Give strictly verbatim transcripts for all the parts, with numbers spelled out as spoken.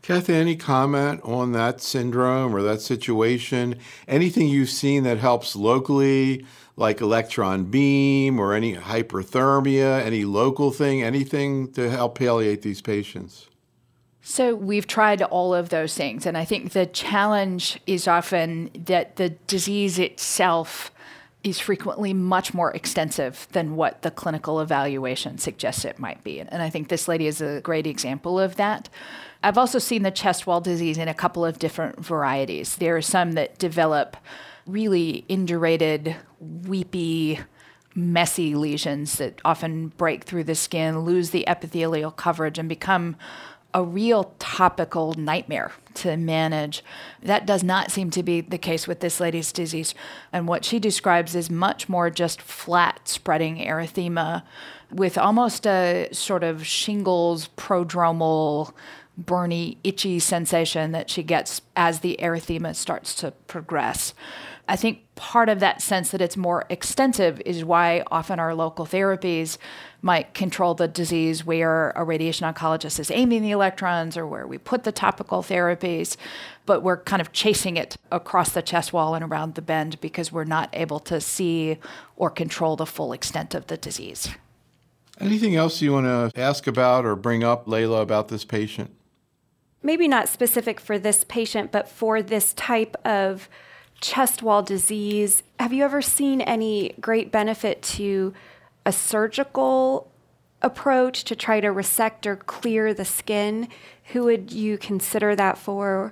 Kathy, any comment on that syndrome or that situation? Anything you've seen that helps locally, like electron beam or any hyperthermia, any local thing, anything to help palliate these patients? So we've tried all of those things, and I think the challenge is often that the disease itself is frequently much more extensive than what the clinical evaluation suggests it might be. And I think this lady is a great example of that. I've also seen the chest wall disease in a couple of different varieties. There are some that develop really indurated, weepy, messy lesions that often break through the skin, lose the epithelial coverage, and become a real topical nightmare to manage. That does not seem to be the case with this lady's disease. And what she describes is much more just flat spreading erythema with almost a sort of shingles, prodromal, burny, itchy sensation that she gets as the erythema starts to progress. I think part of that sense that it's more extensive is why often our local therapies might control the disease where a radiation oncologist is aiming the electrons or where we put the topical therapies, but we're kind of chasing it across the chest wall and around the bend because we're not able to see or control the full extent of the disease. Anything else you want to ask about or bring up, Layla, about this patient? Maybe not specific for this patient, but for this type of chest wall disease, have you ever seen any great benefit to a surgical approach to try to resect or clear the skin? Who would you consider that for?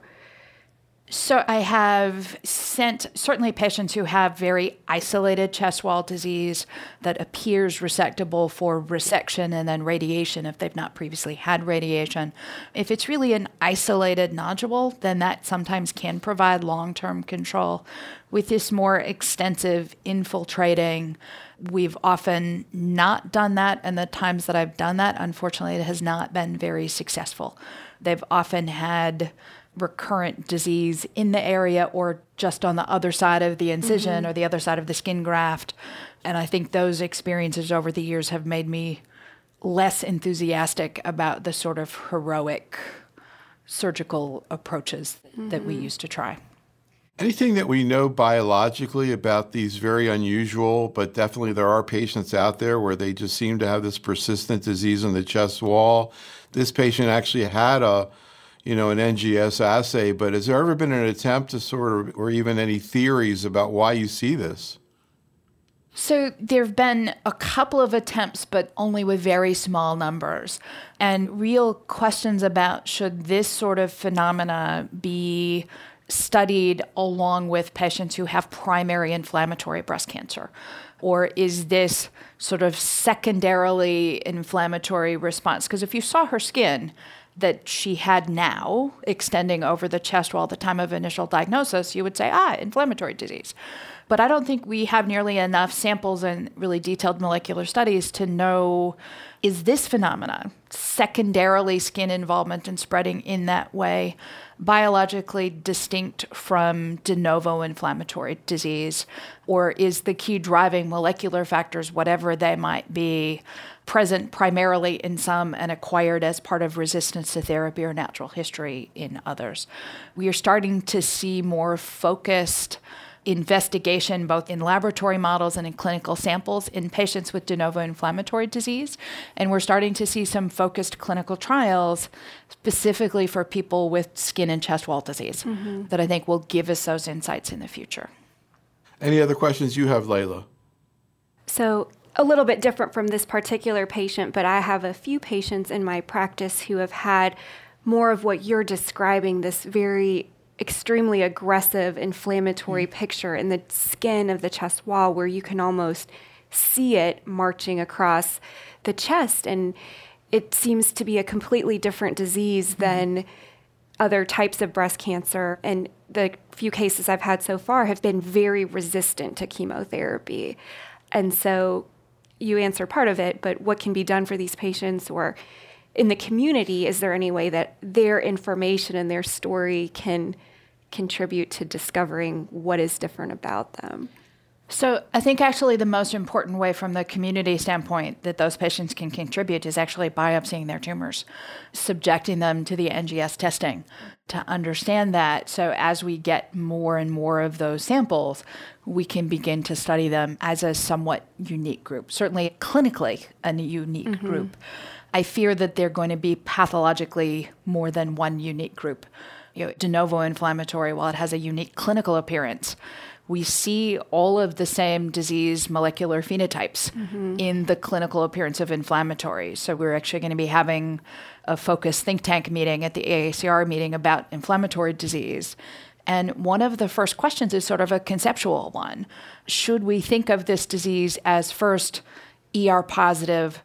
So I have sent certainly patients who have very isolated chest wall disease that appears resectable for resection and then radiation if they've not previously had radiation. If it's really an isolated nodule, then that sometimes can provide long-term control. With this more extensive infiltrating, we've often not done that, and the times that I've done that, unfortunately, it has not been very successful. They've often had recurrent disease in the area or just on the other side of the incision mm-hmm. or the other side of the skin graft. And I think those experiences over the years have made me less enthusiastic about the sort of heroic surgical approaches mm-hmm. that we used to try. Anything that we know biologically about these very unusual, but definitely there are patients out there where they just seem to have this persistent disease in the chest wall. This patient actually had a you know, an N G S assay, but has there ever been an attempt to sort of, or even any theories about why you see this? So there have been a couple of attempts, but only with very small numbers, and real questions about should this sort of phenomena be studied along with patients who have primary inflammatory breast cancer? Or is this sort of secondarily inflammatory response? Because if you saw her skin that she had now extending over the chest wall at the time of initial diagnosis, you would say, ah, inflammatory disease. But I don't think we have nearly enough samples and really detailed molecular studies to know, is this phenomena, secondarily skin involvement and spreading in that way, biologically distinct from de novo inflammatory disease? Or is the key driving molecular factors, whatever they might be, present primarily in some and acquired as part of resistance to therapy or natural history in others? We are starting to see more focused investigation, both in laboratory models and in clinical samples in patients with de novo inflammatory disease. And we're starting to see some focused clinical trials specifically for people with skin and chest wall disease mm-hmm. that I think will give us those insights in the future. Any other questions you have, Layla? So a little bit different from this particular patient, but I have a few patients in my practice who have had more of what you're describing, this very extremely aggressive inflammatory mm. picture in the skin of the chest wall where you can almost see it marching across the chest. And it seems to be a completely different disease mm. than other types of breast cancer. And the few cases I've had so far have been very resistant to chemotherapy. And so you answer part of it, but what can be done for these patients, or in the community, is there any way that their information and their story can contribute to discovering what is different about them? So I think actually the most important way from the community standpoint that those patients can contribute is actually biopsying their tumors, subjecting them to the N G S testing to understand that. So as we get more and more of those samples, we can begin to study them as a somewhat unique group, certainly clinically a unique mm-hmm. group. I fear that they're going to be pathologically more than one unique group. You know, de novo inflammatory, while it has a unique clinical appearance, we see all of the same disease molecular phenotypes mm-hmm. in the clinical appearance of inflammatory. So we're actually going to be having a focused think tank meeting at the A A C R meeting about inflammatory disease. And one of the first questions is sort of a conceptual one. Should we think of this disease as first E R positive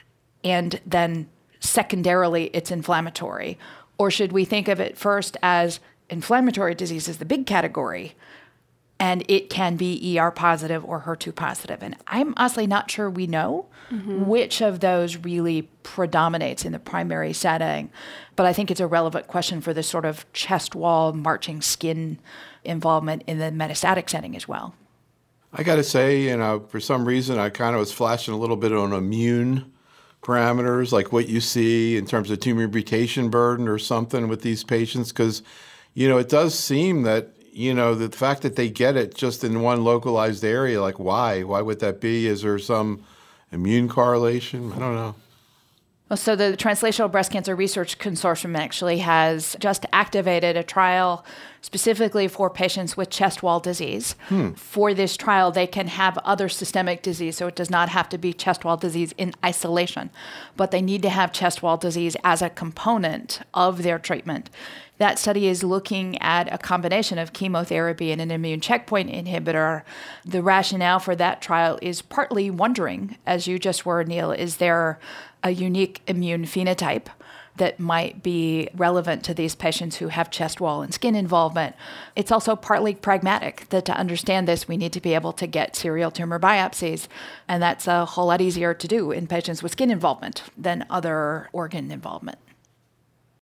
and then secondarily it's inflammatory? Or should we think of it first as inflammatory disease is the big category, and it can be E R positive or H E R two positive? And I'm honestly not sure we know mm-hmm. which of those really predominates in the primary setting. But I think it's a relevant question for this sort of chest wall, marching skin involvement in the metastatic setting as well. I got to say, you know, for some reason, I kind of was flashing a little bit on immune parameters, like what you see in terms of tumor mutation burden or something with these patients, because, you know, it does seem that, you know, the fact that they get it just in one localized area, like why? Why would that be? Is there some immune correlation? I don't know. Well, so the Translational Breast Cancer Research Consortium actually has just activated a trial specifically for patients with chest wall disease. Hmm. For this trial, they can have other systemic disease, so it does not have to be chest wall disease in isolation, but they need to have chest wall disease as a component of their treatment. That study is looking at a combination of chemotherapy and an immune checkpoint inhibitor. The rationale for that trial is partly wondering, as you just were, Neil, is there a unique immune phenotype that might be relevant to these patients who have chest wall and skin involvement? It's also partly pragmatic that to understand this, we need to be able to get serial tumor biopsies, and that's a whole lot easier to do in patients with skin involvement than other organ involvement.